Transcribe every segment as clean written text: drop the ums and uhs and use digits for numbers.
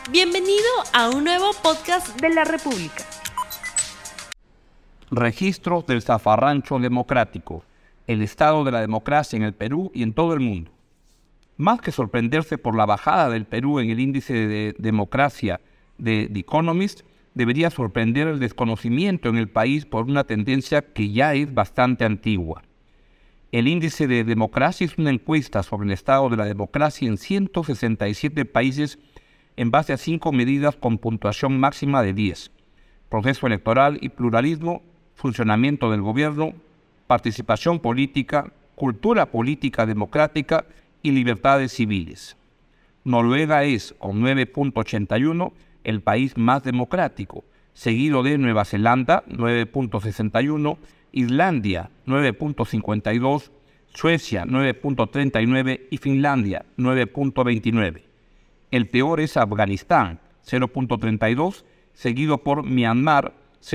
Bienvenido a un nuevo podcast de la República. Registros del zafarrancho democrático, el estado de la democracia en el Perú y en todo el mundo. Más que sorprenderse por la bajada del Perú en el índice de democracia de The Economist, debería sorprender el desconocimiento en el país por una tendencia que ya es bastante antigua. El índice de democracia es una encuesta sobre el estado de la democracia en 167 países en base a 5 medidas con puntuación máxima de 10. Proceso electoral y pluralismo, funcionamiento del gobierno, participación política, cultura política democrática y libertades civiles. Noruega es, con 9.81, el país más democrático, seguido de Nueva Zelanda, 9.61, Islandia, 9.52, Suecia, 9.39 y Finlandia, 9.29. El peor es Afganistán, 0.32, seguido por Myanmar,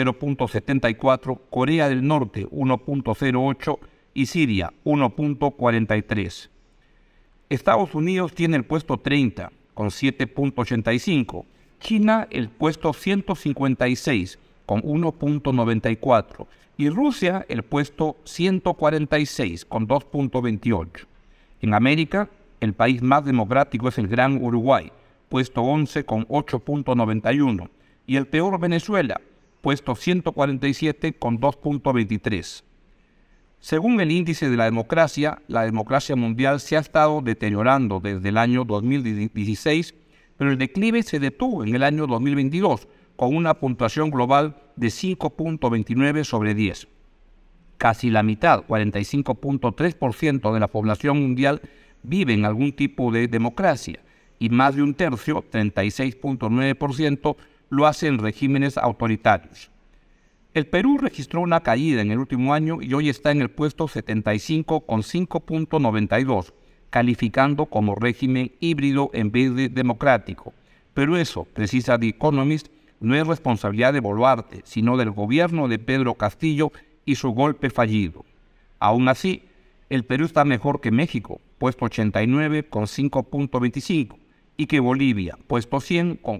0.74, Corea del Norte, 1.08 y Siria, 1.43. Estados Unidos tiene el puesto 30, con 7.85. China el puesto 156, con 1.94. Y Rusia el puesto 146, con 2.28. En América, el país más democrático es el Gran Uruguay, puesto 11 con 8.91, y el peor Venezuela, puesto 147 con 2.23. Según el índice de la democracia mundial se ha estado deteriorando desde el año 2016, pero el declive se detuvo en el año 2022, con una puntuación global de 5.29 sobre 10. Casi la mitad, 45.3% de la población mundial, vive en algún tipo de democracia y más de un tercio, 36.9%, lo hace en regímenes autoritarios. El Perú registró una caída en el último año y hoy está en el puesto 75 con 5.92, calificando como régimen híbrido en vez de democrático. Pero eso, precisa The Economist, no es responsabilidad de Boluarte, sino del gobierno de Pedro Castillo y su golpe fallido. Aún así, el Perú está mejor que México, puesto 89 con 5.25, y que Bolivia, puesto 100 con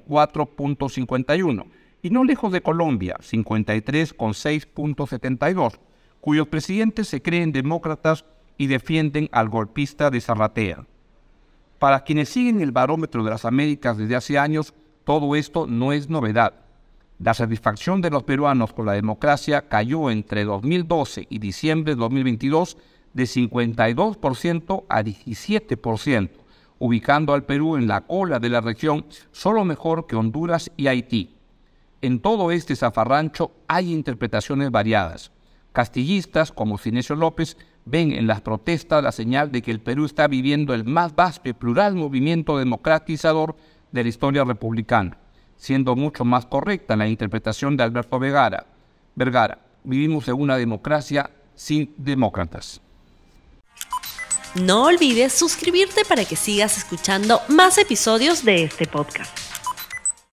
4.51, y no lejos de Colombia, 53 con 6.72, cuyos presidentes se creen demócratas y defienden al golpista de Zarratea. Para quienes siguen el barómetro de las Américas desde hace años, todo esto no es novedad. La satisfacción de los peruanos con la democracia cayó entre 2012 y diciembre de 2022 de 52% a 17%, ubicando al Perú en la cola de la región, solo mejor que Honduras y Haití. En todo este zafarrancho hay interpretaciones variadas. Castillistas, como Cinesio López, ven en las protestas la señal de que el Perú está viviendo el más vasto y plural movimiento democratizador de la historia republicana, siendo mucho más correcta la interpretación de Alberto Vergara. Vivimos en una democracia sin demócratas. No olvides suscribirte para que sigas escuchando más episodios de este podcast.